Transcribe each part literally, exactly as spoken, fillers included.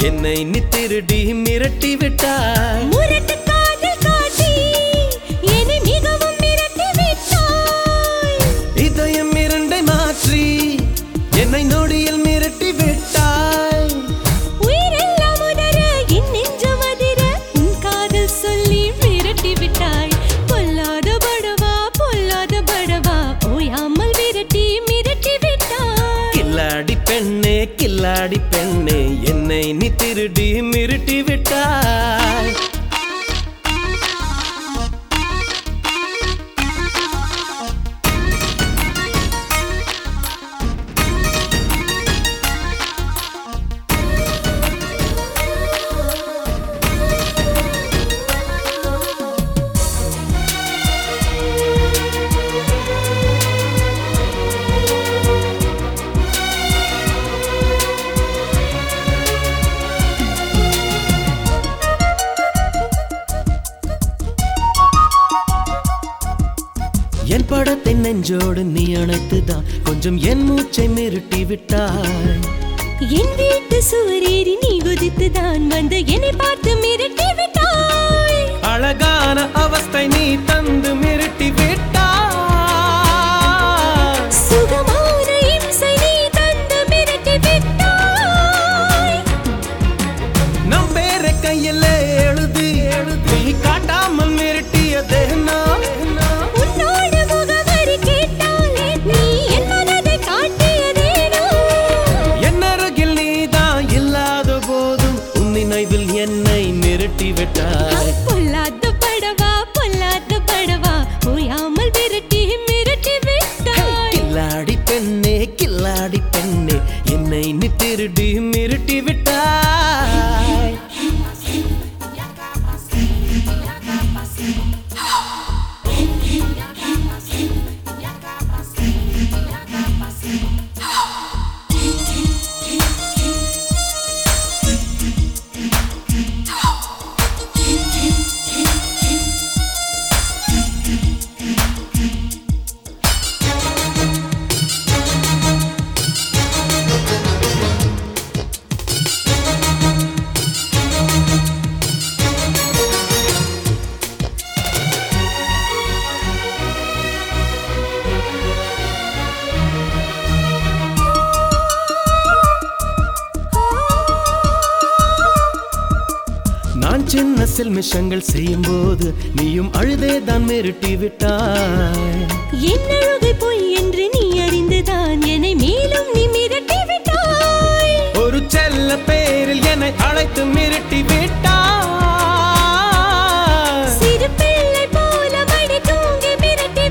என்னை நீ திருடி மிரட்டி விட்டாய். முரட்டு காதல் காட்டி என்னை மிகவும் மிரட்டி விட்டாய். இதயம் இரண்டை மாற்றி என்னை நொடியில் மிரட்டி விட்டாய். உயிரெல்லாம் உதற என் நெஞ்சம் அதிர உன் காதல் சொல்லி மிரட்டி விட்டாய். பொல்லாத படவா பொல்லாத படவா ஓயாமல் விரட்டி மிரட்டி விட்டாய். கில்லாடி பெண்ணே கில்லாடி பெண்ணே என்னை நீ திருடி மிரட்டி விட்டாய். என் படத்தை நெஞ்சோடு நீ அணைத்துதான் கொஞ்சம் என் மூச்சை மிரட்டி விட்டாய். என் வீட்டு சுவரேறி நீ குதித்துதான் வந்து என்னை பார்த்து மிரட்டி விட்டாய். அழகான அவஸ்தை நீ தந்து மிரட்டி விட்டாய். சுகமான இம்சை நீ தந்து மிரட்டி விட்டாய். நம் பேர கையில் எழுதி எழுதி காட்டாமல் மிரட்டியதே நான். உன்னோட முகவரி கேட்டாலே நீ என் மனதை காட்டியதேனோ. என் அருகில் நீதான் இல்லாத போதும் உன் நினைவில் என்னை மிரட்டி விட்டாய். பொல்லாத படவா பொல்லாத படவா ஓயாமல் விரட்டி மிரட்டி விட்டாய். கில்லாடி பெண்ணே கில்லாடி பெண்ணே என்னை நீ திருடி மிரட்டி விட்டாய். நான் சின்ன சில்மிஷங்கள் செய்யும் போது நீயும் அழுதேதான் மிரட்டி விட்டாய். என் அழுகை பொய் என்று நீ அறிந்துதான் என்னை மேலும் நீ மிரட்டி விட்டாய். ஒரு செல்ல பேரில் என்னை அழைத்து மிரட்டி விட்டாய். சிறு பிள்ளை போல மடி தூங்கி மிரட்டி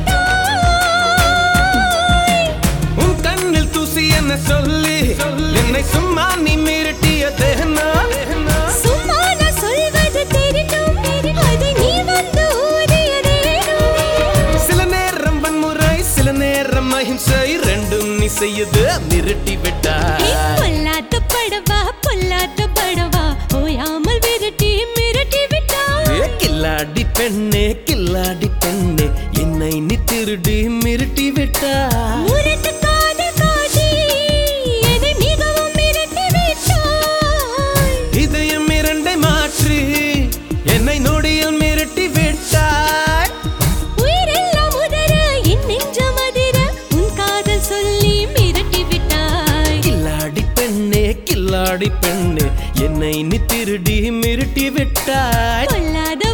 விட்டாய். உன் கண்ணில் தூசி என்ன சொல்லி என்னை சும்மா நீ மிரட்டியதே நான். சும்மா நான் சொல்வது தெரிந்தும் அதை நீ வந்து ஊதியதேனோ. சில நேரம் வன்முறை சில நேரம் அஹிம்சை ரெண்டும் நீ செய்யுது மிரட்டி விட்டாய். பொல்லாத படவா பொல்லாத படவா ஓயாமல் விரட்டி மிரட்டி விட்டாய். கில்லாடி பெண்ணே கில்லாடி பெண்ணே என்னை நீ திருடி மிரட்டி விட்டாய். முரட்டு காதல் காட்டி என்னை மிகவும் மிரட்டி விட்டாய். இதயம் இரண்டை மாற்றி என்னை நொடியில் மிரட்டி விட்டாய். உயிரெல்லாம் உதற என் நெஞ்சம் அதிர உன் காதல் சொல்லி மிரட்டி விட்டாய். கில்லாடி பெண்ணே கில்லாடி பெண்ணே என்னை நீ திருடி மிரட்டி விட்டாய். பொல்லாத